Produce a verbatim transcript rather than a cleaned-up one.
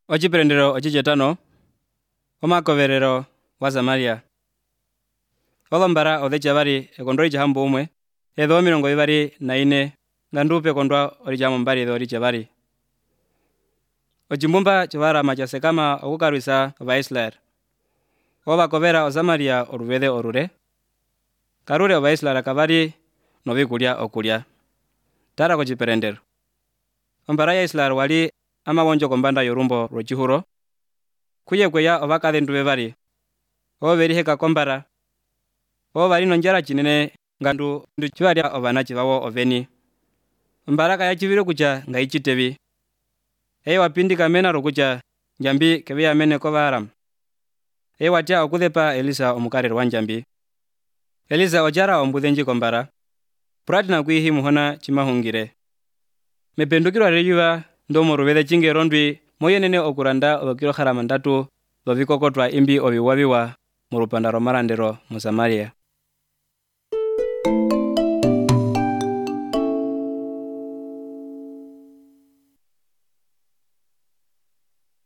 Ochiperendero ochijetano omakoverero wa Samaria. Olombara odhechavari ekondwa ichahambo umwe edho mirongo ibari na ine ngandupe kondwa orichamo mbari edho orichavari. Ochimbumba chivarama chasekama okukarwisa Vaisraeli. Ovakovera o Samaria oruvede orure. Karure o Vaisraeli akavari novikulia okulia. Tara kochiperendero. Ombara ya Israeli wali amawonjo kombanda yorumbo rochihuro. Kuye kweya ovakadhe nduvevari. Overiheka kombara. Ovari nonjara chinene ngandu ndu chivaria ovana chivawo oveni. Mbaraka ya chiviro kucha ngaichitevi. Ewa pindika mena rokucha njambi keveya mene kovaram. Ewa tia okudepa Elisa omukarero wa njambi. Elisa ojara ombudhenji kombara. Pratina kuihi muhona chimahungire. Mependukirwa rejuva ndomo ruvede chinge rondwi moyenene okuranda olokiro haramandatu lovikokotwa imbi oviwaviwa murupanda romarandero mu Samaria.